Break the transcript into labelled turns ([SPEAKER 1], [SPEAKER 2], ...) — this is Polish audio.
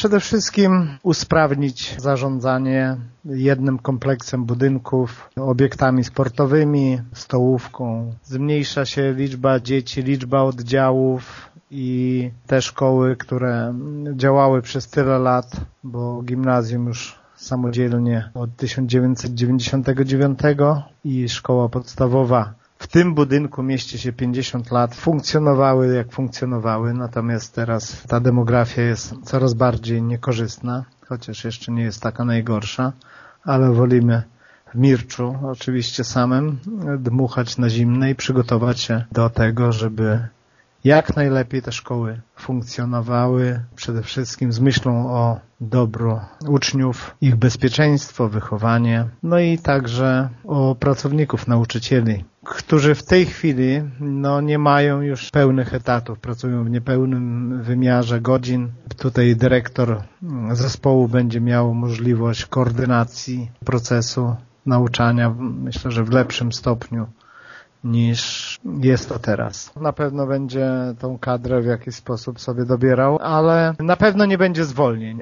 [SPEAKER 1] przede wszystkim usprawnić zarządzanie jednym kompleksem budynków, obiektami sportowymi, stołówką. Zmniejsza się liczba dzieci, liczba oddziałów i te szkoły, które działały przez tyle lat, bo gimnazjum już samodzielnie od 1999 i szkoła podstawowa w tym budynku mieści się 50 lat, funkcjonowały jak funkcjonowały, natomiast teraz ta demografia jest coraz bardziej niekorzystna, chociaż jeszcze nie jest taka najgorsza, ale wolimy w Mirczu oczywiście samym dmuchać na zimne i przygotować się do tego, żeby jak najlepiej te szkoły funkcjonowały, przede wszystkim z myślą o dobru uczniów, ich bezpieczeństwo, wychowanie, no i także o pracowników, nauczycieli, którzy w tej chwili nie mają już pełnych etatów, pracują w niepełnym wymiarze godzin. Tutaj dyrektor zespołu będzie miał możliwość koordynacji procesu nauczania, myślę, że w lepszym stopniu niż jest to teraz. Na pewno będzie tą kadrę w jakiś sposób sobie dobierał, ale na pewno nie będzie zwolnień.